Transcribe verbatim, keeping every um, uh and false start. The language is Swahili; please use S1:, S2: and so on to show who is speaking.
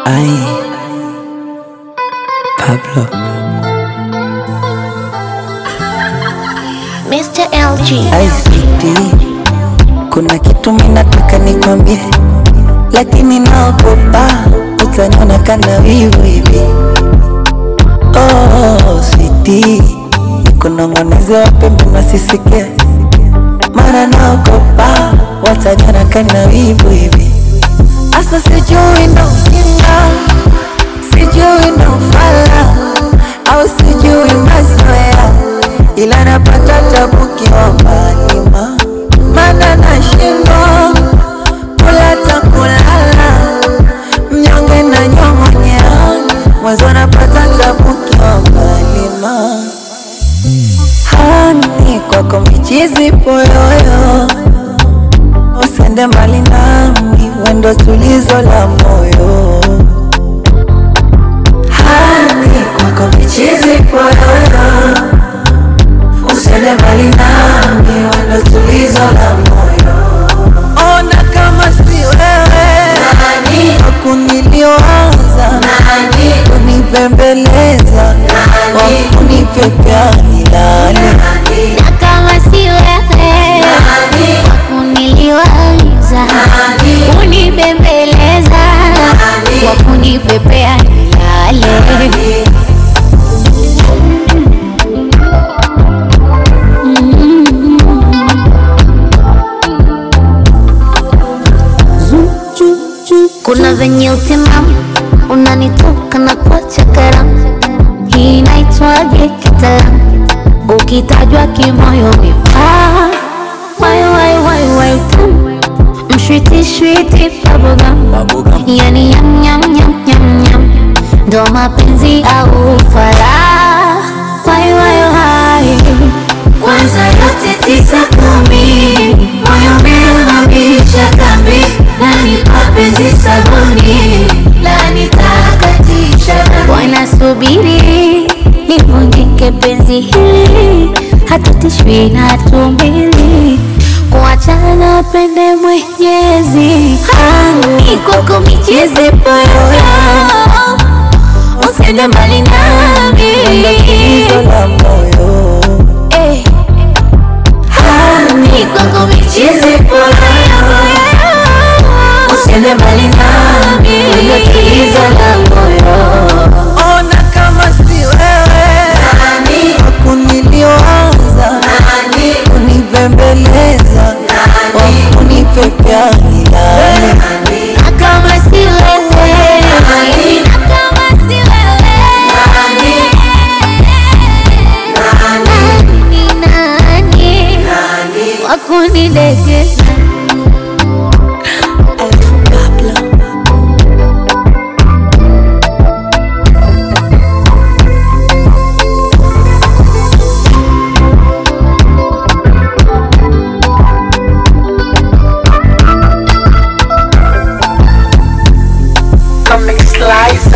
S1: Ay, Pablo.
S2: mister L G.
S1: Ay, sweetie, kuna kitu minataka nikwambie, lakini naogopa utaniona kana wivu hivi. Oh, sweetie, nikunong'oneze wape mbona sisikie, mara naogopa wataniona kana wivu hivi. Asa sijui ndo ujinga, sijui ndo ufala, au sijui mazoea, ila napata tabu kiomba ma mana nashindwa kula takulala, mnyonge na nyong'onyea, mwanzo napata tabu kiomba ma hani kwako michizi poyoyo, usende mbali nami, wendo tulizo la moyo. Hani kwako michizi poyoyo, usende mbali nami, wendo tulizo la moyo. Ona kama si wewe nani wakuniliwaza, nani kunipembeleza, wakunipepea nilale.
S2: Na kama si wewe wakuniliwaza, kunibembeleza, wakunipepea nilale. Kuna venye utimamu unanitoka na kuacha karamu, hii inaitwaje kitaalamu? Ukitajwa kimoyo mipaa, wai wai wai wai tamu, mshwiti shwiti bubblegum, yani yam yam yam yam yam, ndo mapenzi au fala. Wai wai wai, kwanza yote tisa kumi, moyo umehamisha kambi, nani mapenzi sabuni, la nitakatisha dhambi. Wanasubiri nivunjike penzi hili, hatutishwi na tumbili, kuachana pende Mwenyezi. Hani kwako micheze poyoyo, usende mbali nami,
S1: Tulizo la moyo.
S2: eh. Hani kwako micheze poyoyo, usende mbali nami, tulizo la moyo.
S1: Ona kama si wewe nani wakuniliwaza, nani kunipembeleza, wakunipepea nilale.
S2: Na kama si wewe, na kama si wewe, nani nani wakunidekeza?
S1: Comic Slicer.